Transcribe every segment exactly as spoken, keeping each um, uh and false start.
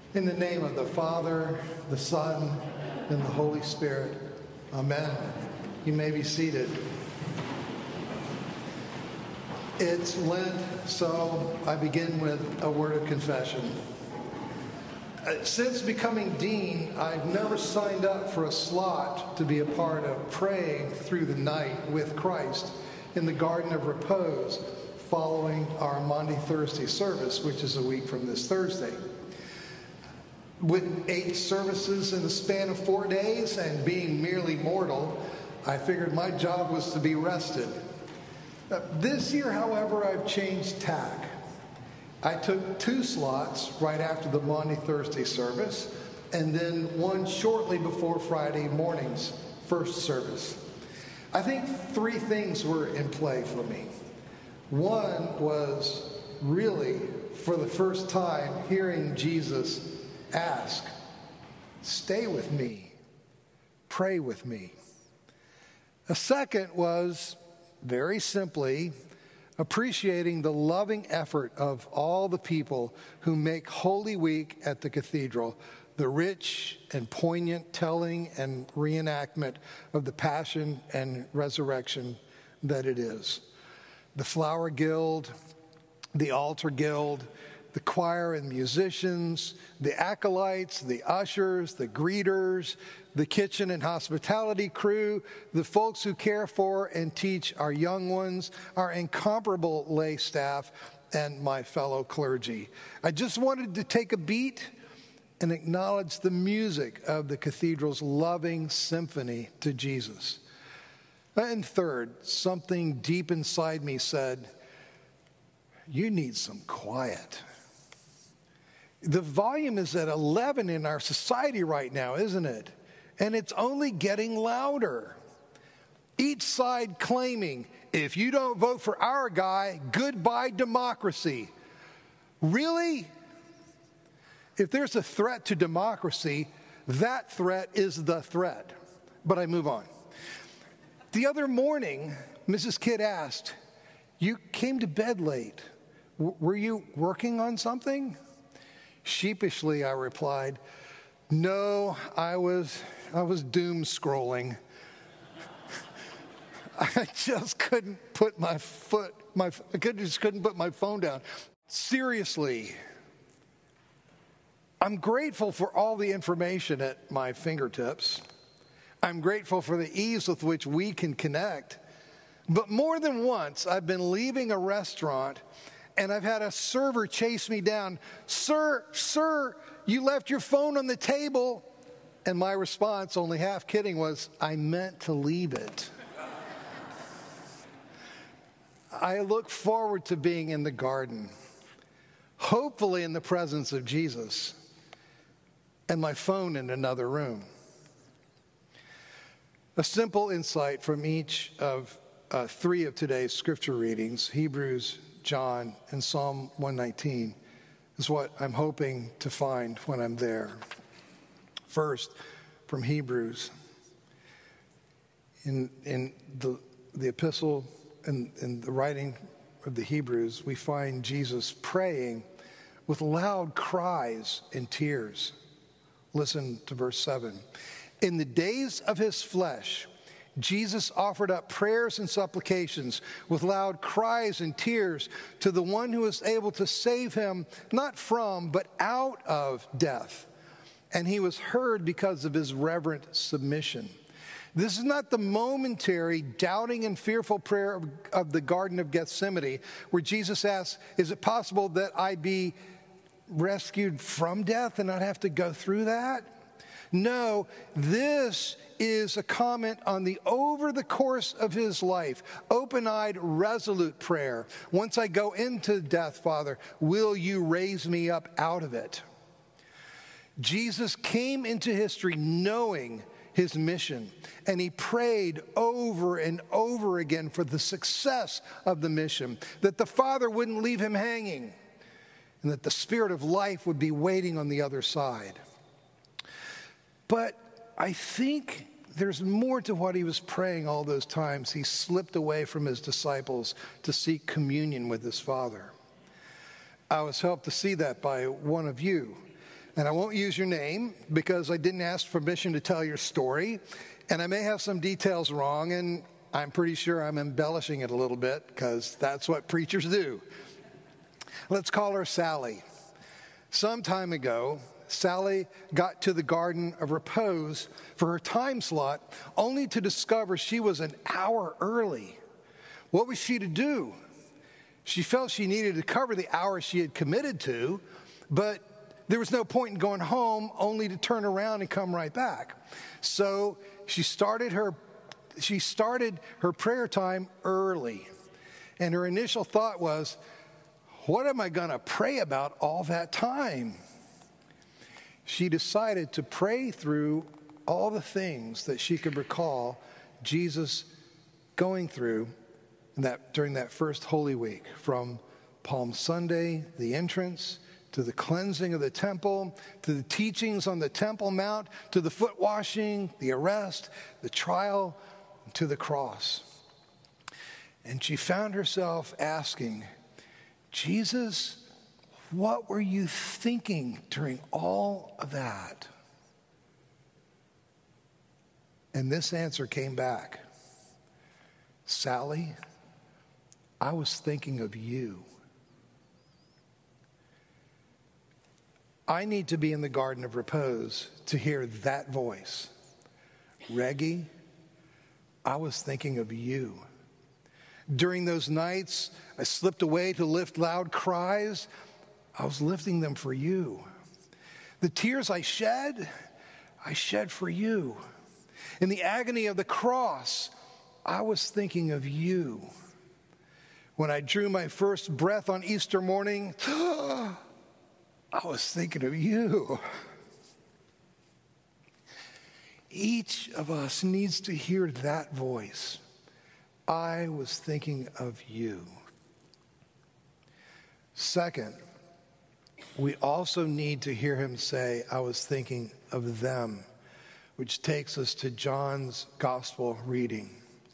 In the name of the Father, the Son, and the Holy Spirit. Amen. You may be seated. It's Lent, so I begin with a word of confession. Since becoming dean, I've never signed up for a slot to be a part of praying through the night with Christ in the Garden of Repose following our Maundy Thursday service, which is a week from this Thursday. With eight services in the span of four days and being merely mortal, I figured my job was to be rested. Uh, this year, however, I've changed tack. I took two slots right after the Maundy Thursday service and then one shortly before Friday morning's first service. I think three things were in play for me. One was really, for the first time, hearing Jesus ask, "Stay with me, pray with me." A second was, very simply, appreciating the loving effort of all the people who make Holy Week at the cathedral the rich and poignant telling and reenactment of the passion and resurrection that it is. The Flower Guild, the Altar Guild, the choir and musicians, the acolytes, the ushers, the greeters, the kitchen and hospitality crew, the folks who care for and teach our young ones, our incomparable lay staff, and my fellow clergy. I just wanted to take a beat and acknowledge the music of the cathedral's loving symphony to Jesus. And third, something deep inside me said, "You need some quiet." The volume is at eleven in our society right now, isn't it? And it's only getting louder. Each side claiming, if you don't vote for our guy, goodbye democracy. Really? If there's a threat to democracy, that threat is the threat. But I move on. The other morning, Missus Kidd asked, "You came to bed late. W- were you working on something?" Sheepishly, I replied, "No, I was I was doom scrolling." I just couldn't put my foot my I could, just couldn't put my phone down. Seriously, I'm grateful for all the information at my fingertips. I'm grateful for the ease with which we can connect. But more than once, I've been leaving a restaurant and I've had a server chase me down. "Sir, sir, you left your phone on the table." And my response, only half kidding, was, "I meant to leave it." I look forward to being in the garden, hopefully in the presence of Jesus, and my phone in another room. A simple insight from each of uh, three of today's scripture readings, Hebrews, John, and Psalm one nineteen, is what I'm hoping to find when I'm there. First, from Hebrews. In, in the, the epistle and in, in the writing of the Hebrews, we find Jesus praying with loud cries and tears. Listen to verse seven. "In the days of his flesh, Jesus offered up prayers and supplications with loud cries and tears to the one who was able to save him, not from, but out of death. And he was heard because of his reverent submission." This is not the momentary, doubting and fearful prayer of, of the Garden of Gethsemane, where Jesus asks, "Is it possible that I be rescued from death and not have to go through that?" No, this is a comment on the over the course of his life, open-eyed, resolute prayer. "Once I go into death, Father, will you raise me up out of it?" Jesus came into history knowing his mission, and he prayed over and over again for the success of the mission, that the Father wouldn't leave him hanging, and that the Spirit of life would be waiting on the other side. But I think there's more to what he was praying all those times he slipped away from his disciples to seek communion with his Father. I was helped to see that by one of you. and I won't use your name because I didn't ask permission to tell your story, and I may have some details wrong, and I'm pretty sure I'm embellishing it a little bit because that's what preachers do. Let's call her Sally. Some time ago, Sally got to the Garden of Repose for her time slot, only to discover she was an hour early. What was she to do? She felt she needed to cover the hour she had committed to, but there was no point in going home only to turn around and come right back. So she started her she started her prayer time early. And her initial thought was, what am I going to pray about all that time? She decided to pray through all the things that she could recall Jesus going through that during that first Holy Week, from Palm Sunday, the entrance, to the cleansing of the temple, to the teachings on the Temple Mount, to the foot washing, the arrest, the trial, to the cross. And she found herself asking, Jesus, what were you thinking during all of that? And this answer came back. Sally, I was thinking of you. I need to be in the Garden of Repose to hear that voice. Reggie, I was thinking of you. During those nights, I slipped away to lift loud cries. I was lifting them for you. The tears I shed, I shed for you. In the agony of the cross, I was thinking of you. When I drew my first breath on Easter morning, I was thinking of you. Each of us needs to hear that voice. I was thinking of you. Second, we also need to hear him say, I was thinking of them, which takes us to John's gospel reading.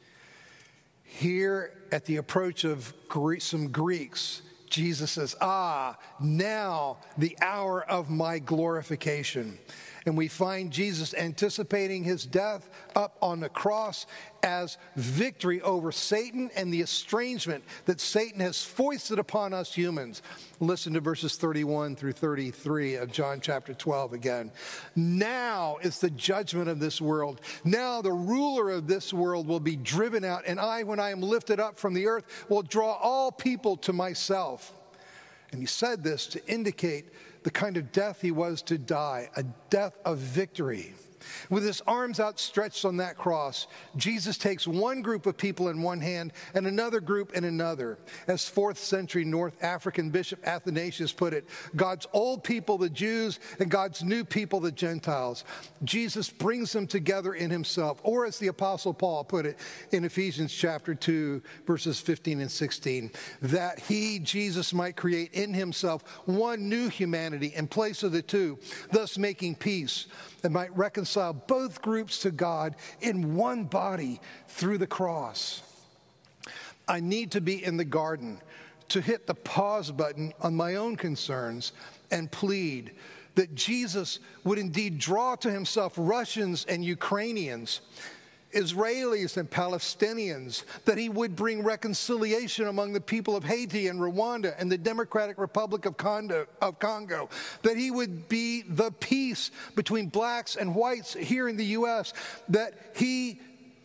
Here at the approach of some Greeks, Jesus says, ah, now the hour of my glorification. And we find Jesus anticipating his death up on the cross as victory over Satan and the estrangement that Satan has foisted upon us humans. Listen to verses thirty-one through thirty-three of John chapter twelve again. Now is the judgment of this world. Now the ruler of this world will be driven out, and I, when I am lifted up from the earth, will draw all people to myself. And he said this to indicate the kind of death he was to die, a death of victory. With his arms outstretched on that cross, Jesus takes one group of people in one hand and another group in another. As fourth century North African Bishop Athanasius put it, God's old people, the Jews, and God's new people, the Gentiles. Jesus brings them together in himself. Or as the Apostle Paul put it in Ephesians chapter two, verses fifteen and sixteen, that he, Jesus, might create in himself one new humanity in place of the two, thus making peace, and might reconcile both groups to God in one body through the cross. I need to be in the garden to hit the pause button on my own concerns and plead that Jesus would indeed draw to himself Russians and Ukrainians, Israelis and Palestinians, that he would bring reconciliation among the people of Haiti and Rwanda and the Democratic Republic of Congo, of Congo, that he would be the peace between blacks and whites here in the U S, that he,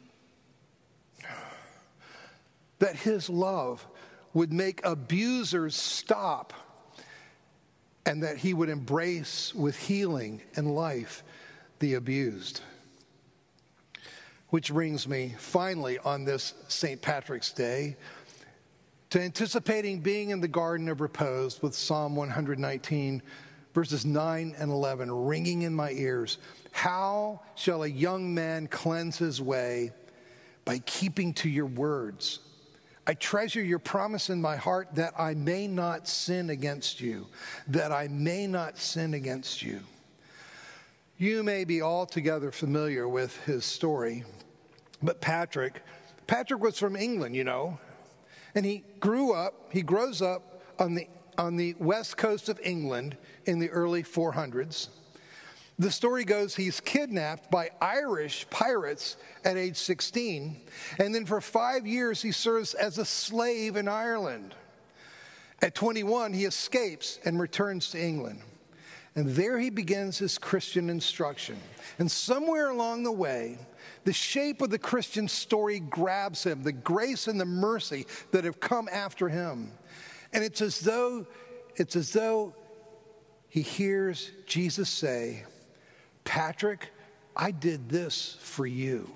that his love would make abusers stop, and that he would embrace with healing and life the abused. Which brings me, finally, on this Saint Patrick's Day, to anticipating being in the Garden of Repose with Psalm one nineteen, verses nine and eleven, ringing in my ears. How shall a young man cleanse his way? By keeping to your words. I treasure your promise in my heart that I may not sin against you, that I may not sin against you. You may be altogether familiar with his story, but Patrick, Patrick was from England, you know, and he grew up, he grows up on the on the west coast of England in the early four hundreds. The story goes he's kidnapped by Irish pirates at age sixteen, and then for five years he serves as a slave in Ireland. At twenty-one, he escapes and returns to England. And there he begins his Christian instruction. And somewhere along the way, the shape of the Christian story grabs him, the grace and the mercy that have come after him. And it's as though, it's as though he hears Jesus say, "Patrick, I did this for you."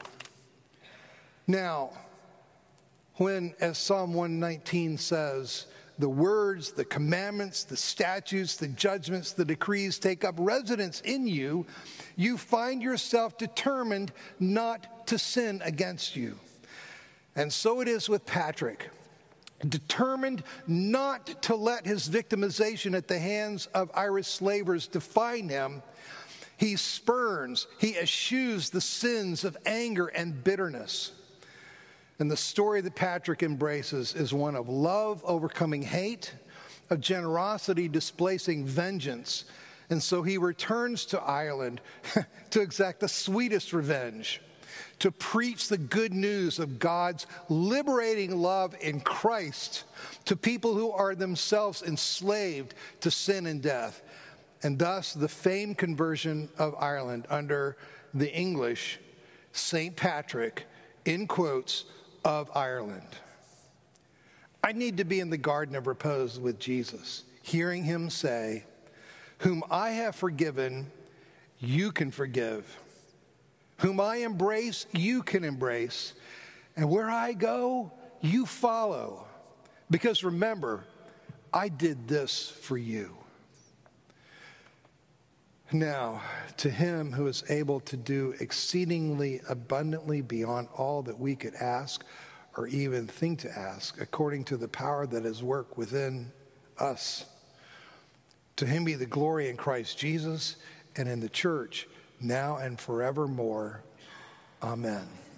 Now, when, as Psalm one nineteen says, the words, the commandments, the statutes, the judgments, the decrees take up residence in you, you find yourself determined not to sin against you. And so it is with Patrick. Determined not to let his victimization at the hands of Irish slavers define him, he spurns, he eschews the sins of anger and bitterness. And the story that Patrick embraces is one of love overcoming hate, of generosity displacing vengeance. And so he returns to Ireland to exact the sweetest revenge, to preach the good news of God's liberating love in Christ to people who are themselves enslaved to sin and death. And thus the famed conversion of Ireland under the English Saint Patrick, in quotes, of Ireland. I need to be in the garden of repose with Jesus, hearing him say, "Whom I have forgiven, you can forgive. Whom I embrace, you can embrace. And where I go, you follow. Because remember, I did this for you." Now, to him who is able to do exceedingly abundantly beyond all that we could ask or even think to ask, according to the power that is worked within us, to him be the glory in Christ Jesus and in the church, now and forevermore. Amen.